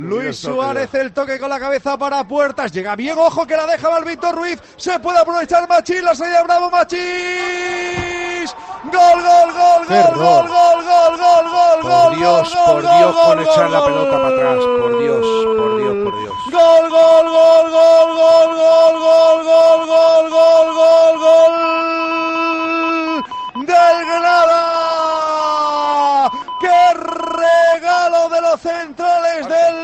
Luis Suárez, el toque con la cabeza para Puertas, llega bien, ojo que la deja mal Víctor Ruiz, se puede aprovechar Machís, la salida Bravo, Machís, gol, gol, gol, gol, gol, gol, gol, gol, gol, por Dios, por Dios, con echar la pelota para atrás, por Dios, por Dios, por Dios. Gol, gol, gol, gol, gol, gol, gol, gol, gol, gol, gol, gol del Granada. ¡Qué regalo de los centrales del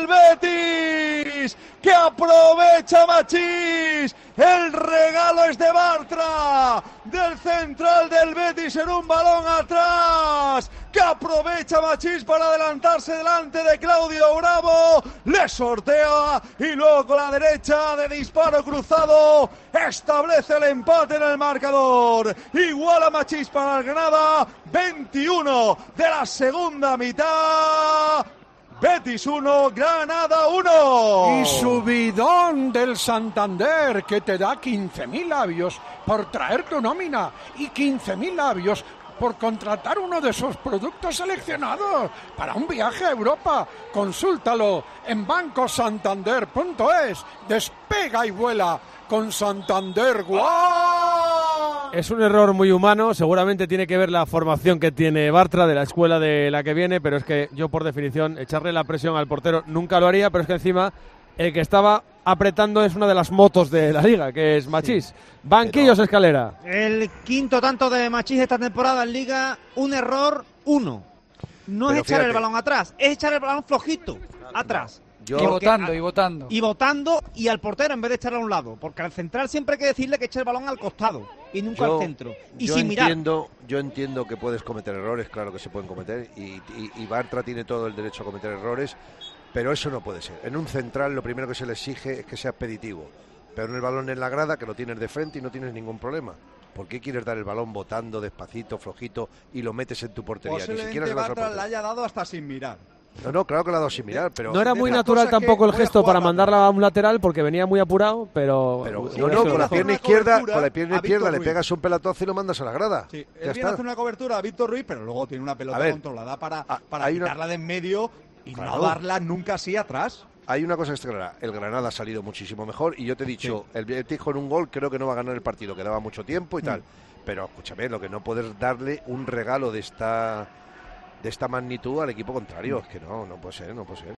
Betis! ¡Que aprovecha Machís! El regalo es de Bartra, del central del Betis en un balón atrás, que aprovecha Machís para adelantarse delante de Claudio Bravo, le sortea y luego con la derecha de disparo cruzado establece el empate en el marcador. Iguala Machís para el Granada, 21 de la segunda mitad. Betis 1, Granada 1. Y subidón del Santander, que te da 15.000 labios por traer tu nómina y 15.000 labios por contratar uno de sus productos seleccionados para un viaje a Europa. Consúltalo en bancosantander.es. Despega y vuela con Santander. ¡Guau! Es un error muy humano, seguramente tiene que ver la formación que tiene Bartra, de la escuela de la que viene, pero es que yo por definición echarle la presión al portero nunca lo haría, pero es que encima el que estaba apretando es una de las motos de la liga, que es Machís. Sí, banquillos, Escalera. El quinto tanto de Machís esta temporada en Liga, un error, uno. No pero es echar el balón atrás, es echar el balón flojito atrás. Y votando. Y votando y al portero en vez de echarlo a un lado. Porque al central siempre hay que decirle que eche el balón al costado y nunca al centro. Y sin mirar. Yo entiendo que puedes cometer errores, claro que se pueden cometer. Y Bartra tiene todo el derecho a cometer errores. Pero eso no puede ser. En un central lo primero que se le exige es que sea expeditivo. Pero en el balón en la grada, que lo tienes de frente y no tienes ningún problema. ¿Por qué quieres dar el balón botando despacito, flojito y lo metes en tu portería? Ni siquiera se Bartra la haya dado hasta sin mirar. No, claro que la ha dado sin mirar, pero... No era muy natural tampoco el gesto para mandarla a un lateral porque venía muy apurado, pero con la pierna izquierda, le pegas un pelotazo y lo mandas a la grada. Sí, él viene a hacer una cobertura a Víctor Ruiz, pero luego tiene una pelota controlada para quitarla de en medio y no darla nunca así atrás. Hay una cosa que está clara, el Granada ha salido muchísimo mejor y yo te he dicho, el Betis con un gol creo que no va a ganar el partido, quedaba mucho tiempo y tal, pero escúchame, lo que no puedes darle un regalo de esta magnitud al equipo contrario, es que no puede ser.